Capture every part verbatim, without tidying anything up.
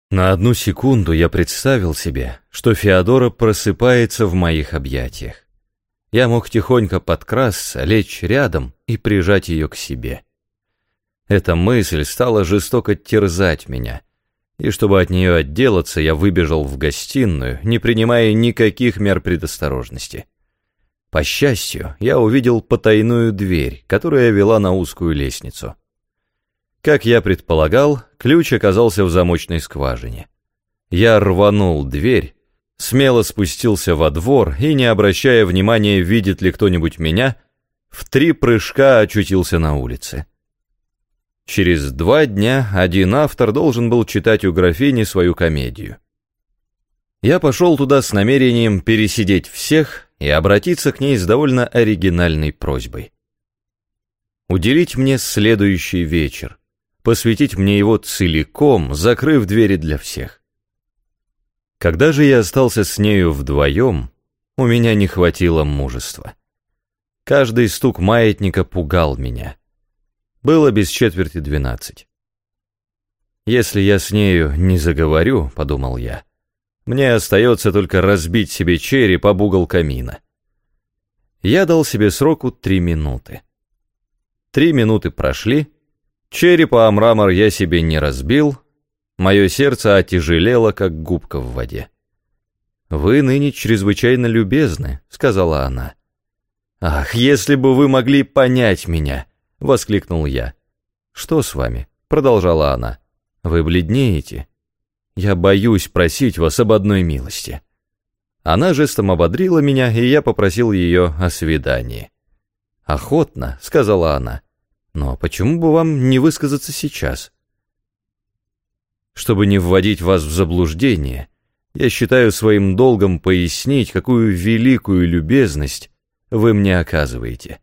На одну секунду я представил себе, что Феодора просыпается в моих объятиях. Я мог тихонько подкрасться, лечь рядом и прижать ее к себе. Эта мысль стала жестоко терзать меня, и чтобы от нее отделаться, я выбежал в гостиную, не принимая никаких мер предосторожности. По счастью, я увидел потайную дверь, которая вела на узкую лестницу. Как я предполагал, ключ оказался в замочной скважине. Я рванул дверь, смело спустился во двор и, не обращая внимания, видит ли кто-нибудь меня, в три прыжка очутился на улице. Через два дня один автор должен был читать у графини свою комедию. Я пошел туда с намерением пересидеть всех и обратиться к ней с довольно оригинальной просьбой. Уделить мне следующий вечер, посвятить мне его целиком, закрыв двери для всех. Когда же я остался с нею вдвоем, у меня не хватило мужества. Каждый стук маятника пугал меня. Было без четверти двенадцать. «Если я с нею не заговорю, — подумал я, — мне остается только разбить себе череп об угол камина». Я дал себе сроку три минуты. Три минуты прошли, черепа о мрамор я себе не разбил, мое сердце отяжелело, как губка в воде. «Вы ныне чрезвычайно любезны», — сказала она. «Ах, если бы вы могли понять меня!» — воскликнул я. «Что с вами?» — продолжала она. «Вы бледнеете. Я боюсь просить вас об одной милости». Она жестом ободрила меня, и я попросил ее о свидании. «Охотно», — сказала она. «Но почему бы вам не высказаться сейчас?» «Чтобы не вводить вас в заблуждение, я считаю своим долгом пояснить, какую великую любезность вы мне оказываете.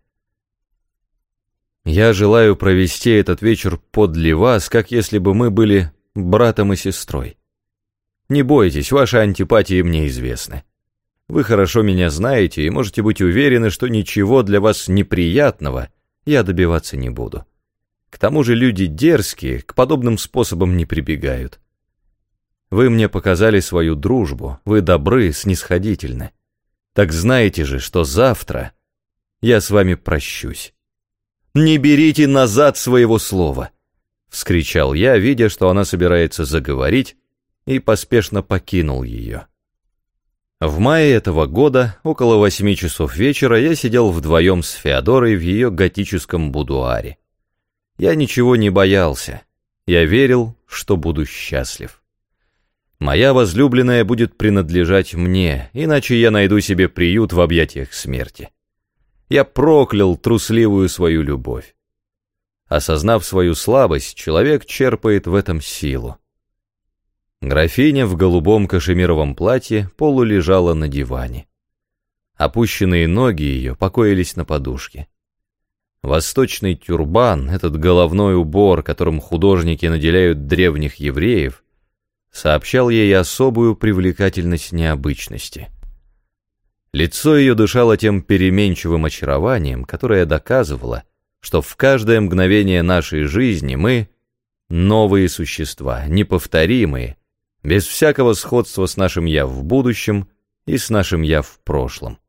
Я желаю провести этот вечер подле вас, как если бы мы были братом и сестрой. Не бойтесь, ваши антипатии мне известны. Вы хорошо меня знаете и можете быть уверены, что ничего для вас неприятного я добиваться не буду. К тому же люди дерзкие к подобным способам не прибегают. Вы мне показали свою дружбу, вы добры, снисходительны. Так знаете же, что завтра я с вами прощусь». «Не берите назад своего слова!» — вскричал я, видя, что она собирается заговорить, и поспешно покинул ее. В мае этого года, около восьми часов вечера, я сидел вдвоем с Феодорой в ее готическом будуаре. Я ничего не боялся, я верил, что буду счастлив. Моя возлюбленная будет принадлежать мне, иначе я найду себе приют в объятиях смерти. Я проклял трусливую свою любовь. Осознав свою слабость, человек черпает в этом силу. Графиня в голубом кашемировом платье полулежала на диване. Опущенные ноги ее покоились на подушке. Восточный тюрбан, этот головной убор, которым художники наделяют древних евреев, сообщал ей особую привлекательность необычности. Лицо ее дышало тем переменчивым очарованием, которое доказывало, что в каждое мгновение нашей жизни мы — новые существа, неповторимые, без всякого сходства с нашим «я» в будущем и с нашим «я» в прошлом.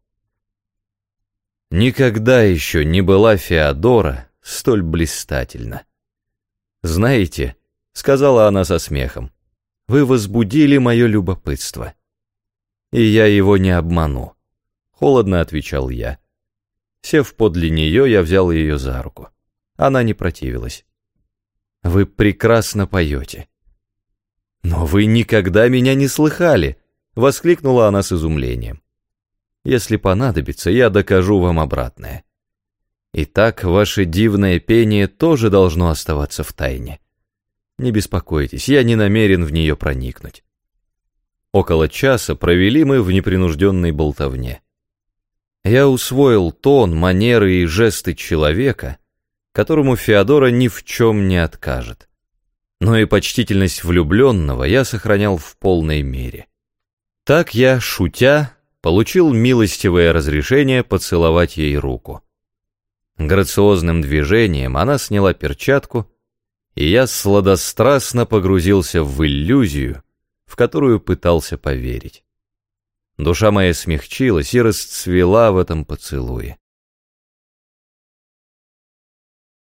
Никогда еще не была Феодора столь блистательна. «Знаете, — сказала она со смехом, — вы возбудили мое любопытство. И я его не обману. Холодно отвечал я. Сев подле нее, я взял ее за руку. Она не противилась. «Вы прекрасно поете». «Но вы никогда меня не слыхали!» — воскликнула она с изумлением. «Если понадобится, я докажу вам обратное. Итак, ваше дивное пение тоже должно оставаться в тайне. Не беспокойтесь, я не намерен в нее проникнуть». Около часа провели мы в непринужденной болтовне. Я усвоил тон, манеры и жесты человека, которому Феодора ни в чем не откажет. Но и почтительность влюбленного я сохранял в полной мере. Так я, шутя, получил милостивое разрешение поцеловать ей руку. Грациозным движением она сняла перчатку, и я сладострастно погрузился в иллюзию, в которую пытался поверить. Душа моя смягчилась и расцвела в этом поцелуе.